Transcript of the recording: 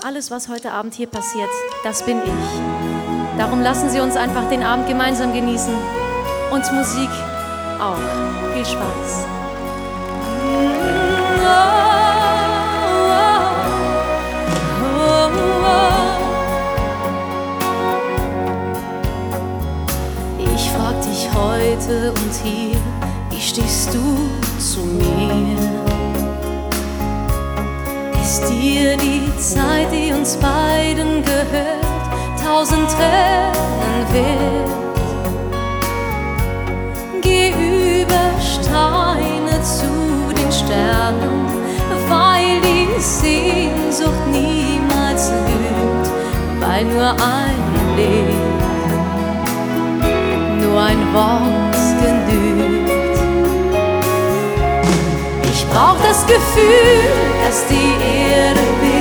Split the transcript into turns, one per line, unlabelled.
Alles, was heute Abend hier passiert, das bin ich. Darum lassen Sie uns einfach den Abend gemeinsam genießen. Und Musik auch. Viel Spaß. Ich frag dich heute und hier, wie stehst du zu mir? Ist dir die Zeit, die uns beiden gehört, 1000 Tränen wert? Geh über Steine zu den Sternen, weil die Sehnsucht niemals lügt, weil nur ein Blick, nur ein Wort genügt. Ich brauch das Gefühl, dass die Erde bebt,